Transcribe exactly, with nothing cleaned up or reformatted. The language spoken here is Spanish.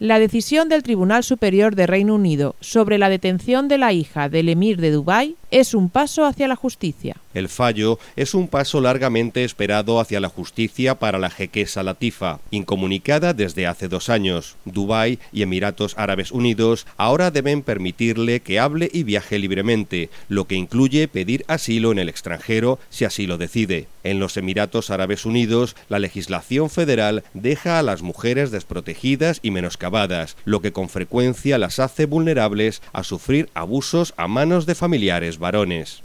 La decisión del Tribunal Superior de Reino Unido sobre la detención de la hija del emir de Dubái es un paso hacia la justicia. El fallo es un paso largamente esperado hacia la justicia para la jequesa Latifa, incomunicada desde hace dos años. Dubái y Emiratos Árabes Unidos ahora deben permitirle que hable y viaje libremente, lo que incluye pedir asilo en el extranjero si así lo decide. En los Emiratos Árabes Unidos, la legislación federal deja a las mujeres desprotegidas y menoscabadas, lo que con frecuencia las hace vulnerables a sufrir abusos a manos de familiares varones.